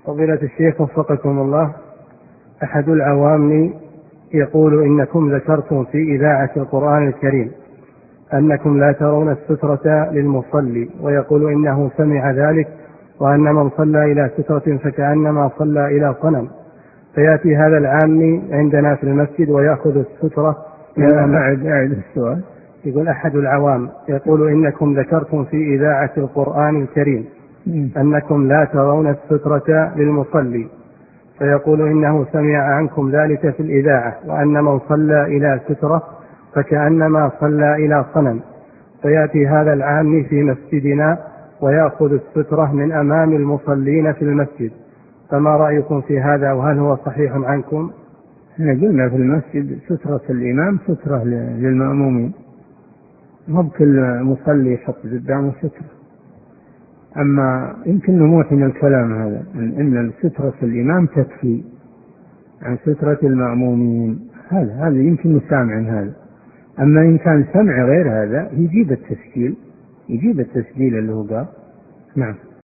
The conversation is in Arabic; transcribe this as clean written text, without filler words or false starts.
فضيلة الشيخ وفقكم الله، أحد العوام يقول إنكم ذكرتم في إذاعة القرآن الكريم أنكم لا ترون السترة للمصلي، ويقول إنه سمع ذلك، وأن من صلى إلى سترة فكأنما صلى إلى صنم. فيأتي هذا العام عندنا في المسجد ويأخذ السترة. أعد السؤال. يقول أحد العوام يقول إنكم ذكرتم في إذاعة القرآن الكريم أنكم لا ترون السترة للمصلي، فيقول إنه سمع عنكم ذلك في الإذاعة، وأن من صلى إلى سترة فكأنما صلى إلى صنم. فيأتي هذا العام في مسجدنا ويأخذ السترة من أمام المصلين في المسجد، فما رأيكم في هذا، وهل هو صحيح عنكم؟ احنا قلنا في المسجد سترة الإمام سترة للمأمومين، مو بكل مصلي يحط قدامه سترة. أما يمكن نموت من الكلام هذا إن سترة الإمام تكفي عن سترة المأمومين، هذا يمكن نسامع عن هذا. أما إن كان سمع غير هذا يجيب التسجيل اللي هو قال. نعم.